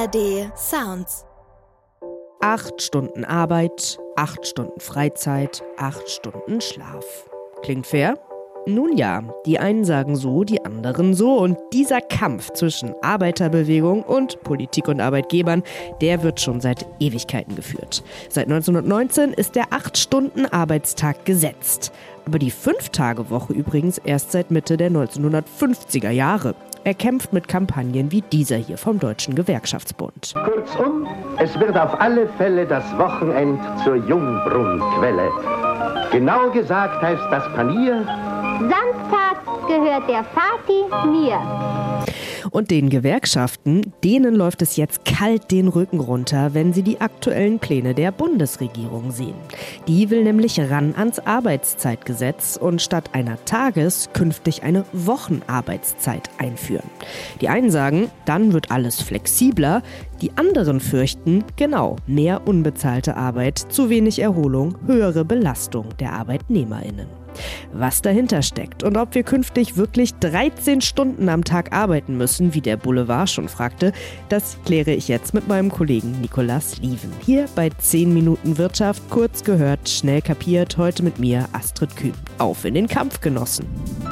ARD Sounds. 8 Stunden Arbeit, 8 Stunden Freizeit, 8 Stunden Schlaf. Klingt fair? Nun ja, die einen sagen so, die anderen so. Und dieser Kampf zwischen Arbeiterbewegung und Politik und Arbeitgebern, der wird schon seit Ewigkeiten geführt. Seit 1919 ist der 8-Stunden-Arbeitstag gesetzt. Aber die 5-Tage-Woche übrigens erst seit Mitte der 1950er Jahre. Er kämpft mit Kampagnen wie dieser hier vom Deutschen Gewerkschaftsbund. Kurzum, es wird auf alle Fälle das Wochenend zur Jungbrunnquelle. Genau gesagt heißt das Panier: Samstags gehört der Vati mir. Und den Gewerkschaften, denen läuft es jetzt kalt den Rücken runter, wenn sie die aktuellen Pläne der Bundesregierung sehen. Die will nämlich ran ans Arbeitszeitgesetz und statt einer künftig eine Wochenarbeitszeit einführen. Die einen sagen, dann wird alles flexibler, die anderen fürchten, genau, mehr unbezahlte Arbeit, zu wenig Erholung, höhere Belastung der ArbeitnehmerInnen. Was dahinter steckt und ob wir künftig wirklich 13 Stunden am Tag arbeiten müssen, wie der Boulevard schon fragte, das kläre ich jetzt mit meinem Kollegen Nicolas Lieven. Hier bei 10 Minuten Wirtschaft, kurz gehört, schnell kapiert, heute mit mir Astrid Kühn. Auf in den Kampf, Genossen.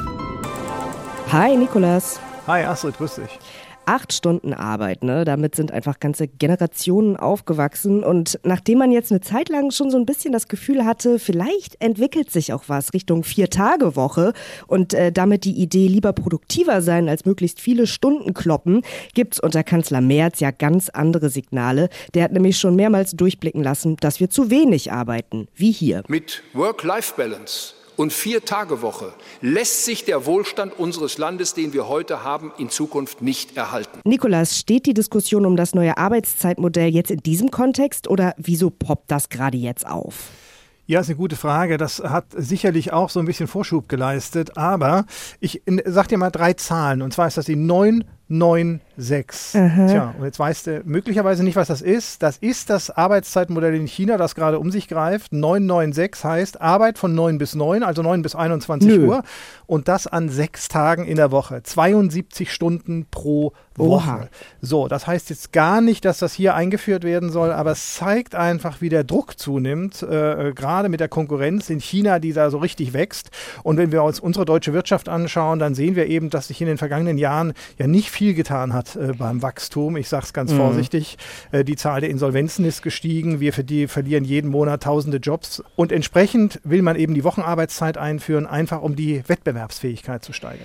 Hi Nicolas. Hi Astrid, grüß dich. 8 Stunden Arbeit, ne? Damit sind einfach ganze Generationen aufgewachsen. Und nachdem man jetzt eine Zeit lang schon so ein bisschen das Gefühl hatte, vielleicht entwickelt sich auch was Richtung 4-Tage-Woche und damit die Idee lieber produktiver sein als möglichst viele Stunden kloppen, gibt's unter Kanzler Merz ja ganz andere Signale. Der hat nämlich schon mehrmals durchblicken lassen, dass wir zu wenig arbeiten, wie hier. Mit Work-Life-Balance und 4-Tage-Woche lässt sich der Wohlstand unseres Landes, den wir heute haben, in Zukunft nicht erhalten. Nicolas, steht die Diskussion um das neue Arbeitszeitmodell jetzt in diesem Kontext oder wieso poppt das gerade jetzt auf? Ja, ist eine gute Frage. Das hat sicherlich auch so ein bisschen Vorschub geleistet. Aber ich sag dir mal 3 Zahlen. Und zwar ist das die 996. Tja, und jetzt weißt du möglicherweise nicht, was das ist. Das ist das Arbeitszeitmodell in China, das gerade um sich greift. 996 heißt Arbeit von 9 bis 9, also 9 bis 21 Uhr. Und das an 6 Tagen in der Woche. 72 Stunden pro Woche. Oha. So, das heißt jetzt gar nicht, dass das hier eingeführt werden soll, aber es zeigt einfach, wie der Druck zunimmt, gerade mit der Konkurrenz in China, die da so richtig wächst. Und wenn wir uns unsere deutsche Wirtschaft anschauen, dann sehen wir eben, dass sich in den vergangenen Jahren ja nicht viel getan hat beim Wachstum. Ich sage es ganz vorsichtig. Die Zahl der Insolvenzen ist gestiegen. Wir verlieren jeden Monat tausende Jobs. Und entsprechend will man eben die Wochenarbeitszeit einführen, einfach um die Wettbewerbsfähigkeit zu steigern.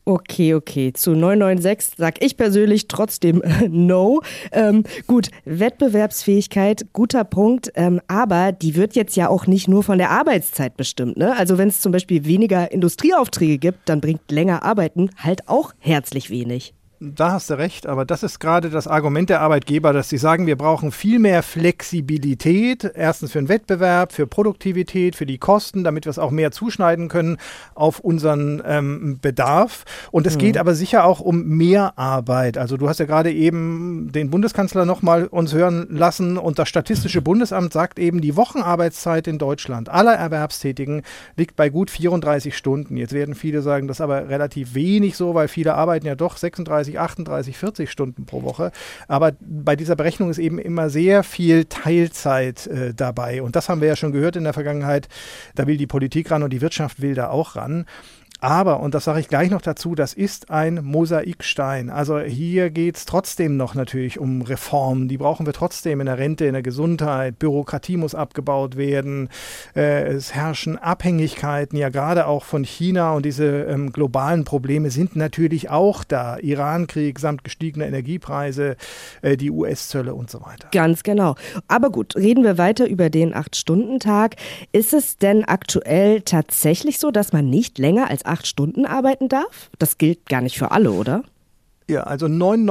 Okay. Zu 996 sag ich persönlich trotzdem no. Gut, Wettbewerbsfähigkeit, guter Punkt, aber die wird jetzt ja auch nicht nur von der Arbeitszeit bestimmt, ne? Also wenn es zum Beispiel weniger Industrieaufträge gibt, dann bringt länger Arbeiten halt auch herzlich wenig. Da hast du recht, aber das ist gerade das Argument der Arbeitgeber, dass sie sagen, wir brauchen viel mehr Flexibilität, erstens für den Wettbewerb, für Produktivität, für die Kosten, damit wir es auch mehr zuschneiden können auf unseren Bedarf. Und es geht aber sicher auch um mehr Arbeit. Also du hast ja gerade eben den Bundeskanzler nochmal uns hören lassen und das Statistische Bundesamt sagt eben, die Wochenarbeitszeit in Deutschland aller Erwerbstätigen liegt bei gut 34 Stunden. Jetzt werden viele sagen, das ist aber relativ wenig so, weil viele arbeiten ja doch 36, 38, 40 Stunden pro Woche. Aber bei dieser Berechnung ist eben immer sehr viel Teilzeit dabei. Und das haben wir ja schon gehört in der Vergangenheit. Da will die Politik ran und die Wirtschaft will da auch ran. Aber, und das sage ich gleich noch dazu, das ist ein Mosaikstein. Also hier geht es trotzdem noch natürlich um Reformen. Die brauchen wir trotzdem in der Rente, in der Gesundheit. Bürokratie muss abgebaut werden. Es herrschen Abhängigkeiten, ja gerade auch von China. Und diese globalen Probleme sind natürlich auch da. Irankrieg samt gestiegener Energiepreise, die US-Zölle und so weiter. Ganz genau. Aber gut, reden wir weiter über den 8-Stunden-Tag. Ist es denn aktuell tatsächlich so, dass man nicht länger als 8 Stunden arbeiten darf? Das gilt gar nicht für alle, oder? Ja, also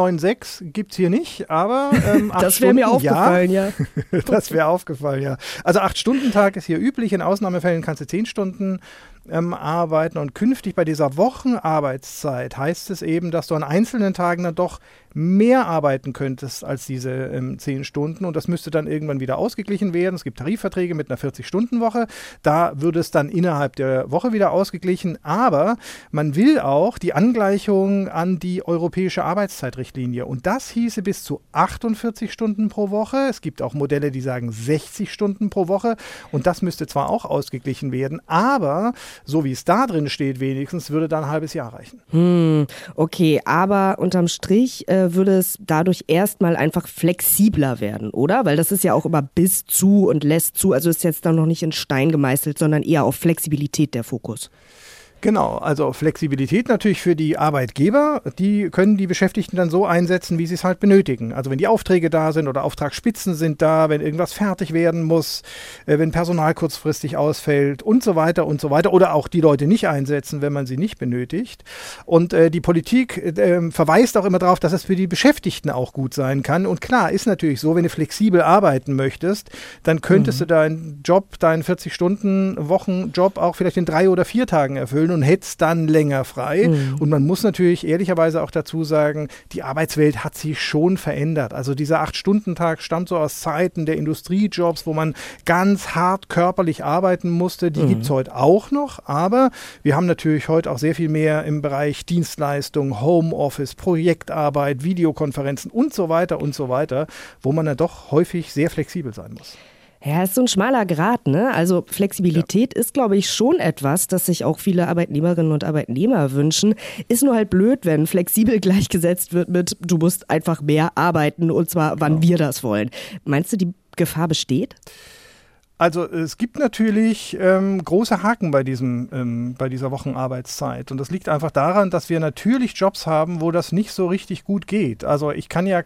996 gibt es hier nicht, aber 8 das wäre mir aufgefallen, ja. Das wäre aufgefallen, ja. Also 8-Stunden-Tag ist hier üblich. In Ausnahmefällen kannst du 10 Stunden arbeiten. Und künftig bei dieser Wochenarbeitszeit heißt es eben, dass du an einzelnen Tagen dann doch mehr arbeiten könntest als diese 10 Stunden. Und das müsste dann irgendwann wieder ausgeglichen werden. Es gibt Tarifverträge mit einer 40-Stunden-Woche. Da würde es dann innerhalb der Woche wieder ausgeglichen. Aber man will auch die Angleichung an die europäische Arbeitszeitrichtlinie. Und das hieße bis zu 48 Stunden pro Woche. Es gibt auch Modelle, die sagen 60 Stunden pro Woche. Und das müsste zwar auch ausgeglichen werden, aber so wie es da drin steht wenigstens, würde da ein halbes Jahr reichen. Okay, aber unterm Strich würde es dadurch erstmal einfach flexibler werden, oder? Weil das ist ja auch immer bis zu und lässt zu. Also ist jetzt dann noch nicht in Stein gemeißelt, sondern eher auf Flexibilität der Fokus. Genau, also Flexibilität natürlich für die Arbeitgeber, die können die Beschäftigten dann so einsetzen, wie sie es halt benötigen. Also wenn die Aufträge da sind oder Auftragsspitzen sind da, wenn irgendwas fertig werden muss, wenn Personal kurzfristig ausfällt und so weiter oder auch die Leute nicht einsetzen, wenn man sie nicht benötigt. Und die Politik verweist auch immer darauf, dass es für die Beschäftigten auch gut sein kann. Und klar, ist natürlich so, wenn du flexibel arbeiten möchtest, dann könntest du deinen 40-Stunden-Wochenjob auch vielleicht in 3 oder 4 Tagen erfüllen und hättest dann länger frei. Und man muss natürlich ehrlicherweise auch dazu sagen, die Arbeitswelt hat sich schon verändert. Also dieser 8-Stunden-Tag stammt so aus Zeiten der Industriejobs, wo man ganz hart körperlich arbeiten musste. Die gibt es heute auch noch, aber wir haben natürlich heute auch sehr viel mehr im Bereich Dienstleistung, Homeoffice, Projektarbeit, Videokonferenzen und so weiter, wo man dann doch häufig sehr flexibel sein muss. Ja, ist so ein schmaler Grat, ne? Also Flexibilität ist, glaube ich, schon etwas, das sich auch viele Arbeitnehmerinnen und Arbeitnehmer wünschen. Ist nur halt blöd, wenn flexibel gleichgesetzt wird mit, du musst einfach mehr arbeiten und zwar, wann wir das wollen. Meinst du, die Gefahr besteht? Also es gibt natürlich große Haken bei dieser Wochenarbeitszeit. Und das liegt einfach daran, dass wir natürlich Jobs haben, wo das nicht so richtig gut geht. Also ich kann ja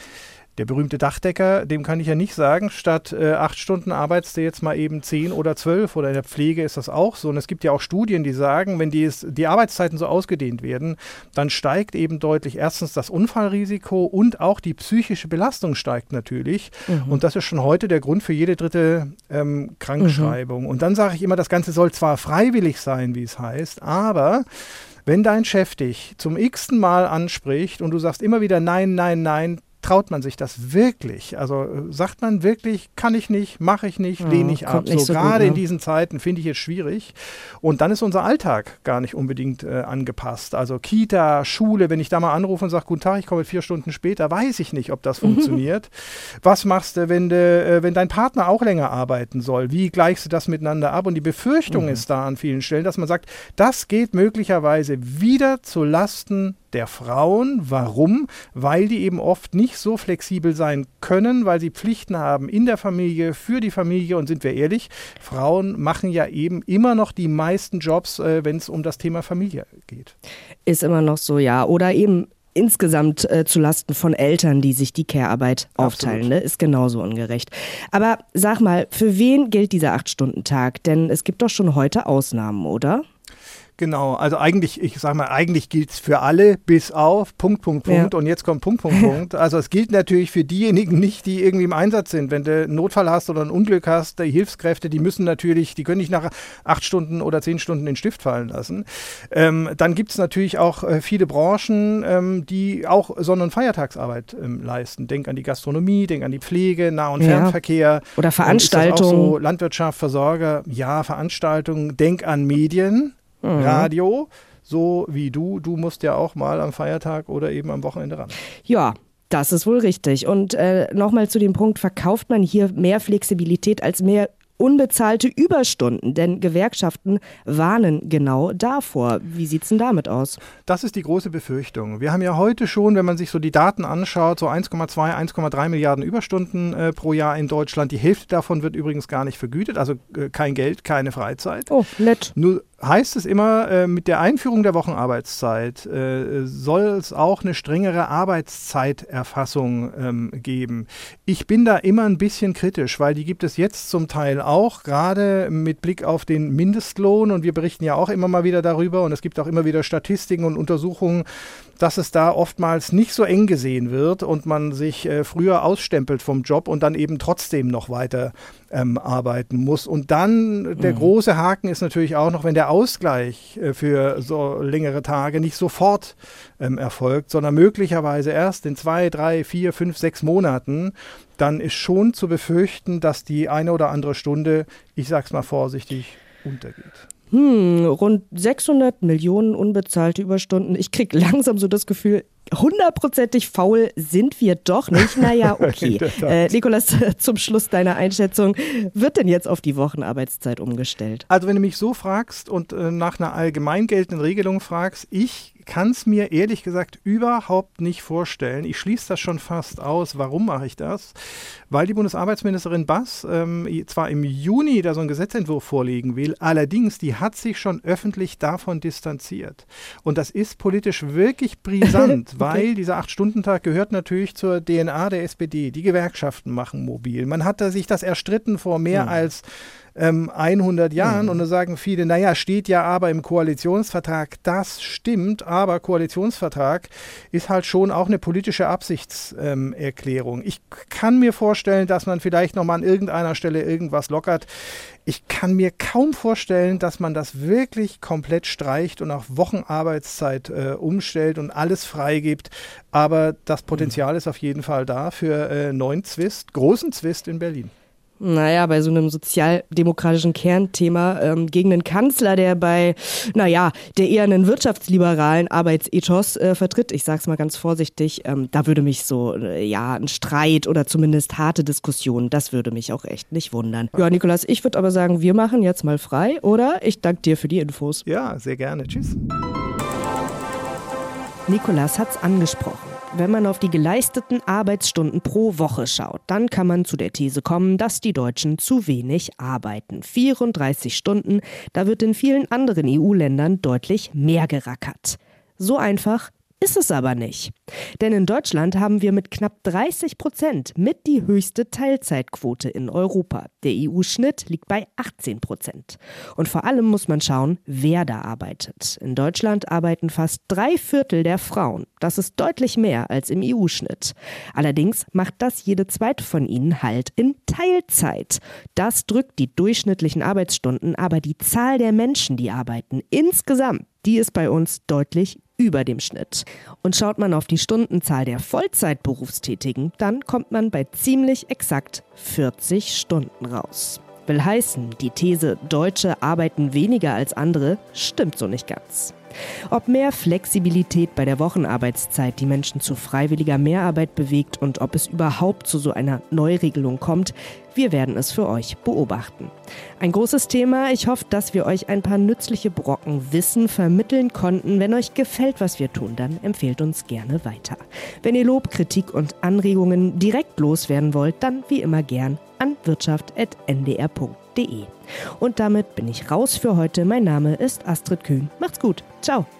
der berühmte Dachdecker, dem kann ich ja nicht sagen, statt 8 Stunden arbeitest du jetzt mal eben 10 oder 12 oder in der Pflege ist das auch so. Und es gibt ja auch Studien, die sagen, wenn die Arbeitszeiten so ausgedehnt werden, dann steigt eben deutlich erstens das Unfallrisiko und auch die psychische Belastung steigt natürlich. Und das ist schon heute der Grund für jede dritte Krankschreibung. Und dann sage ich immer, das Ganze soll zwar freiwillig sein, wie es heißt, aber wenn dein Chef dich zum x-ten Mal anspricht und du sagst immer wieder nein, nein, nein, traut man sich das wirklich? Also sagt man wirklich, kann ich nicht, mache ich nicht, lehne ich ab. So gerade in diesen Zeiten finde ich es schwierig. Und dann ist unser Alltag gar nicht unbedingt angepasst. Also Kita, Schule, wenn ich da mal anrufe und sage, guten Tag, ich komme 4 Stunden später, weiß ich nicht, ob das funktioniert. Was machst du, wenn dein Partner auch länger arbeiten soll? Wie gleichst du das miteinander ab? Und die Befürchtung ist da an vielen Stellen, dass man sagt, das geht möglicherweise wieder zu Lasten der Frauen. Warum? Weil die eben oft nicht so flexibel sein können, weil sie Pflichten haben in der Familie, für die Familie. Und sind wir ehrlich, Frauen machen ja eben immer noch die meisten Jobs, wenn es um das Thema Familie geht. Ist immer noch so, ja. Oder eben insgesamt zu Lasten von Eltern, die sich die Care-Arbeit aufteilen, ne? Ist genauso ungerecht. Aber sag mal, für wen gilt dieser 8-Stunden-Tag? Denn es gibt doch schon heute Ausnahmen, oder? Genau, also eigentlich gilt es für alle, bis auf Punkt. Ja. Und jetzt kommt Punkt. Also es gilt natürlich für diejenigen nicht, die irgendwie im Einsatz sind. Wenn du einen Notfall hast oder ein Unglück hast, die Hilfskräfte, die können nicht nach 8 Stunden oder 10 Stunden den Stift fallen lassen. Dann gibt es natürlich auch viele Branchen, die auch Sonn- und Feiertagsarbeit leisten. Denk an die Gastronomie, denk an die Pflege, Nah- und Fernverkehr. Oder Veranstaltungen. So Landwirtschaft, Versorger, Veranstaltungen. Denk an Medien. Radio, so wie du musst ja auch mal am Feiertag oder eben am Wochenende ran. Ja, das ist wohl richtig. Und nochmal zu dem Punkt, verkauft man hier mehr Flexibilität als mehr unbezahlte Überstunden, denn Gewerkschaften warnen genau davor. Wie sieht es denn damit aus? Das ist die große Befürchtung. Wir haben ja heute schon, wenn man sich so die Daten anschaut, so 1,2, 1,3 Milliarden Überstunden pro Jahr in Deutschland. Die Hälfte davon wird übrigens gar nicht vergütet, also kein Geld, keine Freizeit. Oh, nett. Nur heißt es immer, mit der Einführung der Wochenarbeitszeit soll es auch eine strengere Arbeitszeiterfassung geben. Ich bin da immer ein bisschen kritisch, weil die gibt es jetzt zum Teil auch, gerade mit Blick auf den Mindestlohn. Und wir berichten ja auch immer mal wieder darüber. Und es gibt auch immer wieder Statistiken und Untersuchungen, dass es da oftmals nicht so eng gesehen wird und man sich früher ausstempelt vom Job und dann eben trotzdem noch weiter arbeiten muss. Und dann der große Haken ist natürlich auch noch, wenn der Ausgleich für so längere Tage nicht sofort erfolgt, sondern möglicherweise erst in 2, 3, 4, 5, 6 Monaten, dann ist schon zu befürchten, dass die eine oder andere Stunde, ich sag's mal vorsichtig, untergeht. Rund 600 Millionen unbezahlte Überstunden. Ich kriege langsam so das Gefühl, 100%ig faul sind wir doch nicht. Naja, okay. Nikolas, zum Schluss deiner Einschätzung, wird denn jetzt auf die Wochenarbeitszeit umgestellt? Also wenn du mich so fragst und nach einer allgemein geltenden Regelung fragst, ich kann es mir ehrlich gesagt überhaupt nicht vorstellen. Ich schließe das schon fast aus. Warum mache ich das? Weil die Bundesarbeitsministerin Bass zwar im Juni da so einen Gesetzentwurf vorlegen will, allerdings die hat sich schon öffentlich davon distanziert. Und das ist politisch wirklich brisant, weil dieser 8-Stunden-Tag gehört natürlich zur DNA der SPD. Die Gewerkschaften machen mobil. Man hat sich das erstritten vor mehr als 100 Jahren und da sagen viele, naja, steht ja aber im Koalitionsvertrag. Das stimmt, aber Koalitionsvertrag ist halt schon auch eine politische Absichtserklärung. Ich kann mir vorstellen, dass man vielleicht nochmal an irgendeiner Stelle irgendwas lockert. Ich kann mir kaum vorstellen, dass man das wirklich komplett streicht und auf Wochenarbeitszeit umstellt und alles freigibt. Aber das Potenzial ist auf jeden Fall da für neuen Zwist, großen Zwist in Berlin. Naja, bei so einem sozialdemokratischen Kernthema gegen einen Kanzler, der der eher einen wirtschaftsliberalen Arbeitsethos vertritt, ich sag's mal ganz vorsichtig, da würde mich so, ein Streit oder zumindest harte Diskussionen, das würde mich auch echt nicht wundern. Ja, Nikolas, ich würde aber sagen, wir machen jetzt mal frei, oder? Ich danke dir für die Infos. Ja, sehr gerne. Tschüss. Nikolas hat's angesprochen. Wenn man auf die geleisteten Arbeitsstunden pro Woche schaut, dann kann man zu der These kommen, dass die Deutschen zu wenig arbeiten. 34 Stunden, da wird in vielen anderen EU-Ländern deutlich mehr gerackert. So einfach ist es aber nicht. Denn in Deutschland haben wir mit knapp 30% mit die höchste Teilzeitquote in Europa. Der EU-Schnitt liegt bei 18%. Und vor allem muss man schauen, wer da arbeitet. In Deutschland arbeiten fast 3/4 der Frauen. Das ist deutlich mehr als im EU-Schnitt. Allerdings macht das jede zweite von ihnen halt in Teilzeit. Das drückt die durchschnittlichen Arbeitsstunden, aber die Zahl der Menschen, die arbeiten, insgesamt, die ist bei uns deutlich über dem Schnitt. Und schaut man auf die Stundenzahl der Vollzeitberufstätigen, dann kommt man bei ziemlich exakt 40 Stunden raus. Will heißen, die These, Deutsche arbeiten weniger als andere, stimmt so nicht ganz. Ob mehr Flexibilität bei der Wochenarbeitszeit die Menschen zu freiwilliger Mehrarbeit bewegt und ob es überhaupt zu so einer Neuregelung kommt, wir werden es für euch beobachten. Ein großes Thema. Ich hoffe, dass wir euch ein paar nützliche Brocken Wissen vermitteln konnten. Wenn euch gefällt, was wir tun, dann empfehlt uns gerne weiter. Wenn ihr Lob, Kritik und Anregungen direkt loswerden wollt, dann wie immer gern an wirtschaft@ndr.de. Und damit bin ich raus für heute. Mein Name ist Astrid Kühn. Macht's gut. Ciao.